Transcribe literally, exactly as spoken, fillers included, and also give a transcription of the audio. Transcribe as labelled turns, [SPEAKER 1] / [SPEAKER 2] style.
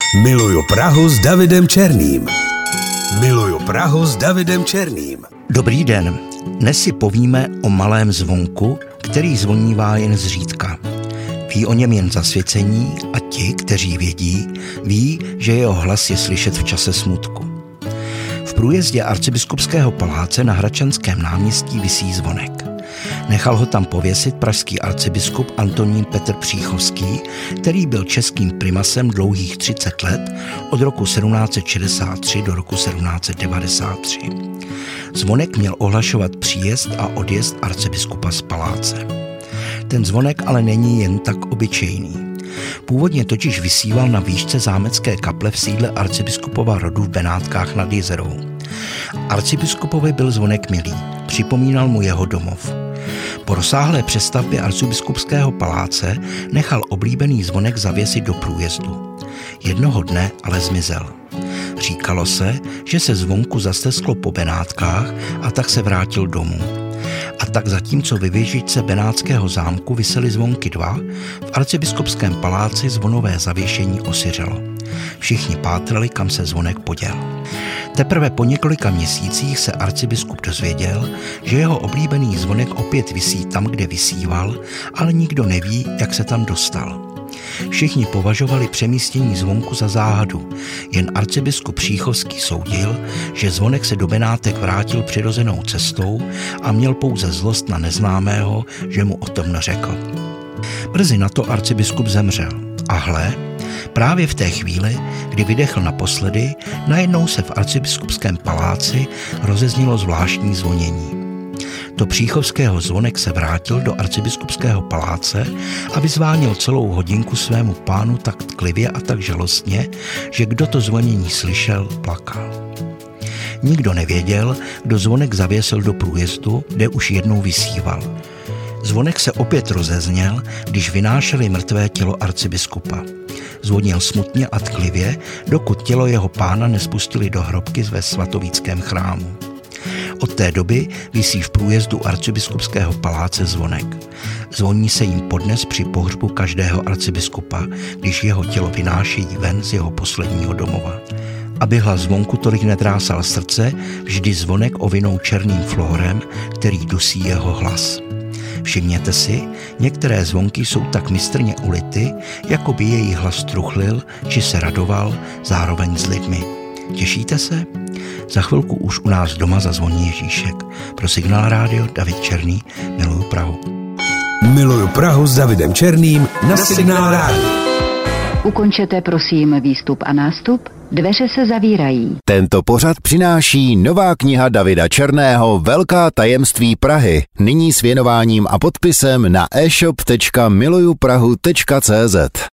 [SPEAKER 1] Miluju Prahu s Davidem Černým. Miluju Prahu s Davidem Černým.
[SPEAKER 2] Dobrý den. Dnes si povíme o malém zvonku, který zvonívá jen zřídka. Ví o něm jen zasvěcení a ti, kteří vědí, ví, že jeho hlas je slyšet v čase smutku. V průjezdě arcibiskupského paláce na Hradčanském náměstí visí zvonek. Nechal ho tam pověsit pražský arcibiskup Antonín Petr Příchovský, který byl českým primasem dlouhých třicet let od roku sedmnáct set šedesát tři do roku sedmnáct set devadesát tři. Zvonek měl ohlašovat příjezd a odjezd arcibiskupa z paláce. Ten zvonek ale není jen tak obyčejný. Původně totiž vysíval na výšce zámecké kaple v sídle arcibiskupova rodu v Benátkách nad Jizerou. Arcibiskupovi byl zvonek milý, připomínal mu jeho domov. Po rozsáhlé přestavbě arcibiskupského paláce nechal oblíbený zvonek zavěsit do průjezdu. Jednoho dne ale zmizel. Říkalo se, že se zvonku zastesklo po Benátkách a tak se vrátil domů. A tak zatímco ve věžičce Benátského zámku visely zvonky dva, v arcibiskupském paláci zvonové zavěšení osiřelo. Všichni pátrali, kam se zvonek poděl. Teprve po několika měsících se arcibiskup dozvěděl, že jeho oblíbený zvonek opět visí tam, kde visíval, ale nikdo neví, jak se tam dostal. Všichni považovali přemístění zvonku za záhadu, jen arcibiskup Příchovský soudil, že zvonek se do Benátek vrátil přirozenou cestou a měl pouze zlost na neznámého, že mu o tom neřekl. Brzy na to arcibiskup zemřel. A hle, právě v té chvíli, kdy vydechl naposledy, najednou se v arcibiskupském paláci rozeznělo zvláštní zvonění. Do Příchovského zvonek se vrátil do arcibiskupského paláce a vyzvánil celou hodinku svému pánu tak tklivě a tak žalostně, že kdo to zvonění slyšel, plakal. Nikdo nevěděl, kdo zvonek zavěsil do průjezdu, kde už jednou vysíval. Zvonek se opět rozezněl, když vynášeli mrtvé tělo arcibiskupa. Zvonil smutně a tklivě, dokud tělo jeho pána nespustili do hrobky ve svatovíckém chrámu. Od té doby visí v průjezdu arcibiskupského paláce zvonek. Zvoní se jim podnes při pohřbu každého arcibiskupa, když jeho tělo vynášejí ven z jeho posledního domova. Aby hlas zvonku tolik nedrásal srdce, vždy zvonek ovinou černým flórem, který dusí jeho hlas. Všimněte si, některé zvonky jsou tak mistrně ulity, jako by jejich hlas truchlil, či se radoval, zároveň s lidmi. Těšíte se? Za chvilku už u nás doma zazvoní Ježíšek. Pro Signál Rádio David Černý, Miluju Prahu.
[SPEAKER 1] Miluju Prahu s Davidem Černým na Signál Rádio.
[SPEAKER 3] Ukončete prosím výstup a nástup. Dveře se zavírají.
[SPEAKER 4] Tento pořad přináší nová kniha Davida Černého Velká tajemství Prahy. Nyní s věnováním a podpisem na e shop tečka miluju prahu tečka cé zet.